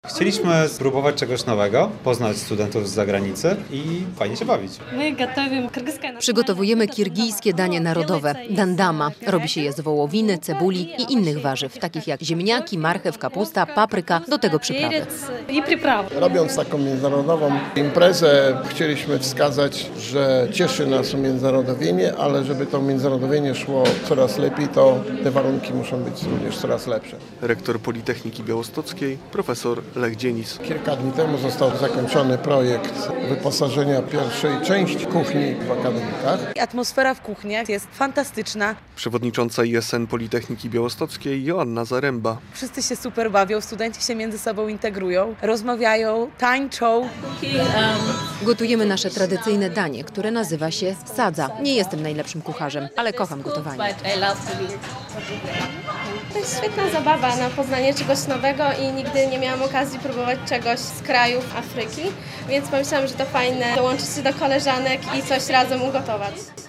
Chcieliśmy spróbować czegoś nowego, poznać studentów z zagranicy i fajnie się bawić. Przygotowujemy kirgijskie danie narodowe – dandama. Robi się je z wołowiny, cebuli i innych warzyw, takich jak ziemniaki, marchew, kapusta, papryka, do tego przyprawy. Robiąc taką międzynarodową imprezę, chcieliśmy wskazać, że cieszy nas umiędzynarodowienie, ale żeby to umiędzynarodowienie szło coraz lepiej, to te warunki muszą być również coraz lepsze. Rektor Politechniki Białostockiej, profesor Lech Dzienis. Kilka dni temu został zakończony projekt wyposażenia pierwszej części kuchni w akademikach. Atmosfera w kuchniach jest fantastyczna. Przewodnicząca ISN Politechniki Białostockiej Joanna Zaręba. Wszyscy się super bawią, studenci się między sobą integrują, rozmawiają, tańczą. Gotujemy nasze tradycyjne danie, które nazywa się sadza. Nie jestem najlepszym kucharzem, ale kocham gotowanie. To jest świetna zabawa na poznanie czegoś nowego i nigdy nie miałam okazji próbować czegoś z krajów Afryki, więc pomyślałam, że to fajne dołączyć się do koleżanek i coś razem ugotować.